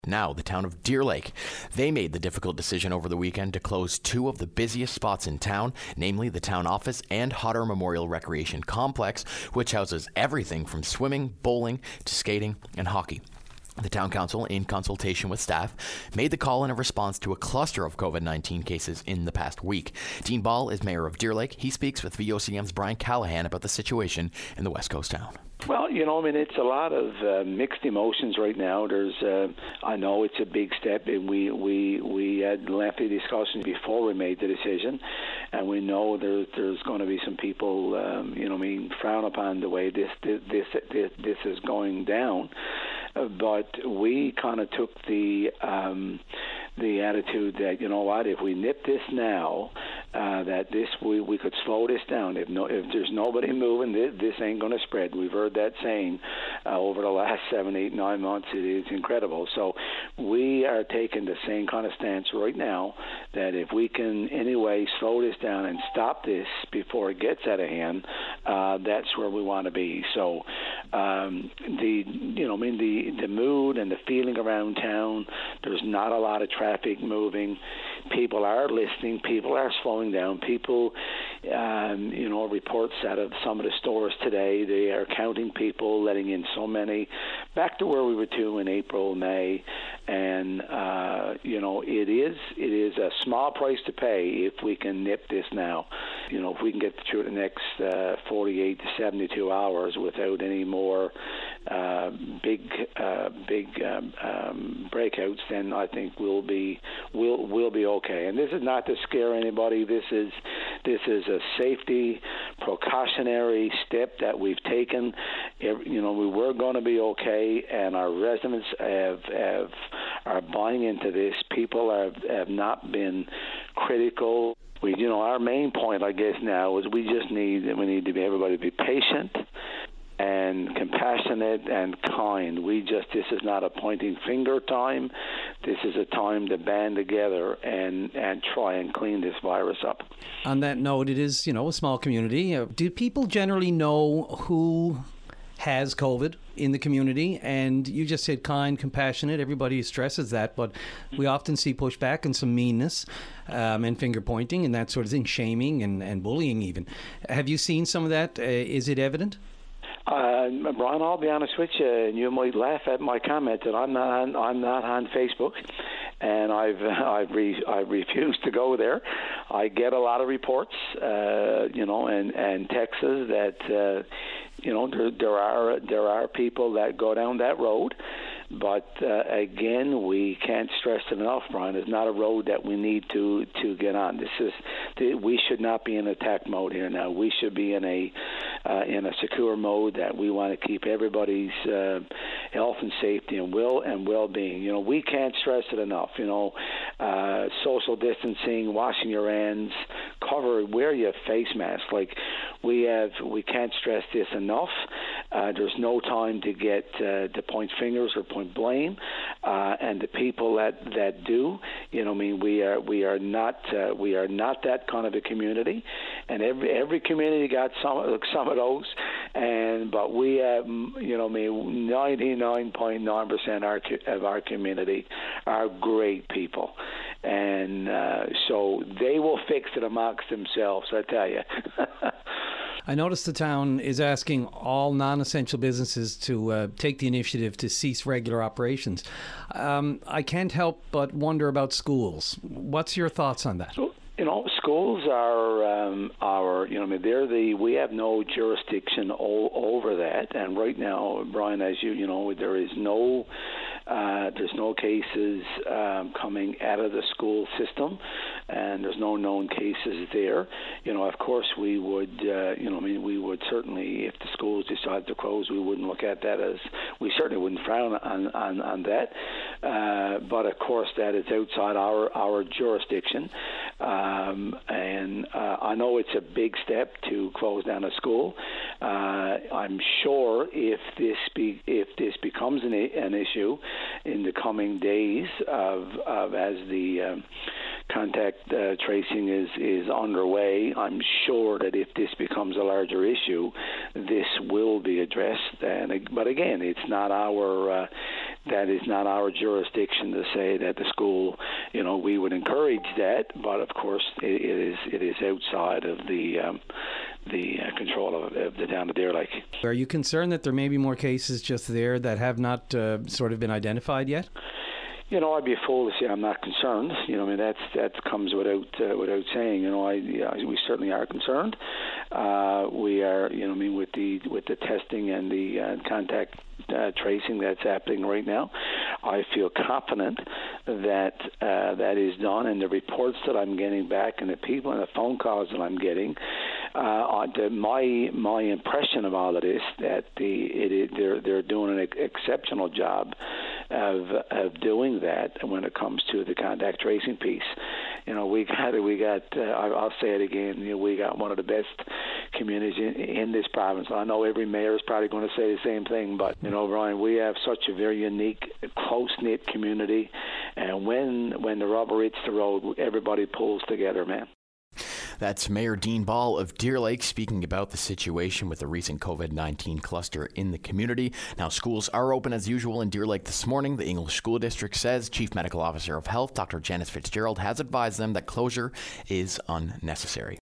Now, the town of Deer Lake. They made the difficult decision over the weekend to close two of the busiest spots in town, namely the town office and Hodder Memorial Recreation Complex, which houses everything from swimming, bowling, to skating and hockey. The town council, in consultation with staff, made the call in a response to a cluster of COVID-19 cases in the past week. Dean Ball is mayor of Deer Lake. He speaks with VOCM's Brian Callahan about the situation in the West Coast town. Well, it's a lot of mixed emotions right now. I know it's a big step, and we had lengthy discussions before we made the decision, and we know there's going to be some people, frown upon the way this is going down. But we kind of took the attitude that, if we nip this now, we could slow this down. If there's nobody moving, this ain't going to spread. We've heard that saying over the last 7, 8, 9 months. It is incredible. So we are taking the same kind of stance right now that if we can anyway slow this down and stop this before it gets out of hand, that's where we want to be. So the mood and the feeling around town, there's not a lot of traffic moving. People are listening. People are slowing down. People, reports out of some of the stores today, they are counting people, letting in so many, back to where we were to in April, May, and it is a small price to pay if we can nip this now. If we can get through the next 48 to 72 hours without any more big breakouts, then I think we'll be okay. And this is not to scare anybody. This is a safety precautionary step that we've taken. We were going to be okay, and our residents are buying into this. People have not been critical. Our main point, I guess, now is we need to be everybody to be patient and compassionate and kind. This is not a pointing finger time. This is a time to band together and try and clean this virus up. On that note, it is, a small community. Do people generally know who has COVID in the community? And you just said kind, compassionate. Everybody stresses that, but we often see pushback and some meanness and finger pointing and that sort of thing, shaming and bullying even. Have you seen some of that? Is it evident? Brian, I'll be honest with you, and you might laugh at my comment that I'm not on Facebook, and I've refused to go there. I get a lot of reports, and texts that there are people that go down that road. But again, we can't stress it enough, Brian. It's not a road that we need to get on. We should not be in attack mode here now. We should be in a secure mode that we want to keep everybody's health and safety and well-being. We can't stress it enough. Social distancing, washing your hands, wear your face mask. We can't stress this enough. There's no time to get to point fingers or point blame, and the people that do, we are not that kind of a community, and every community got some of those, but we have 99.9% of our community are great people, and so they will fix it amongst themselves, I tell you. I noticed the town is asking all non-essential businesses to take the initiative to cease regular operations. I can't help but wonder about schools. What's your thoughts on that? Schools are we have no jurisdiction over that, and right now, Brian, as you know, there's no cases coming out of the school system, and there's no known cases there. Of course, we would certainly, if the schools decide to close, we wouldn't look at that we certainly wouldn't frown on that. But of course, that is outside our jurisdiction. And I know it's a big step to close down a school. I'm sure if this becomes an issue in the coming days as the contact tracing is underway, I'm sure that if this becomes a larger issue, this will be addressed. But again, it's not our that is not our jurisdiction to say that the school, we would encourage that, but of course it is outside of the control of the town of Deer Lake. Are you concerned that there may be more cases just there that have not sort of been identified yet? I'd be a fool to say I'm not concerned. That comes without saying. We certainly are concerned. We are, with the testing and the contact tracing that's happening right now, I feel confident that that is done. And the reports that I'm getting back, and the people and the phone calls that I'm getting, my impression of all of this, that they're doing an exceptional job of doing that when it comes to the contact tracing piece. We got. I'll say it again. We got one of the best communities in this province. I know every mayor is probably going to say the same thing, but Brian, we have such a very unique, close-knit community, and when the rubber hits the road, everybody pulls together, man. That's Mayor Dean Ball of Deer Lake speaking about the situation with the recent COVID-19 cluster in the community. Now, schools are open as usual in Deer Lake this morning. The English School District says Chief Medical Officer of Health, Dr. Janice Fitzgerald, has advised them that closure is unnecessary.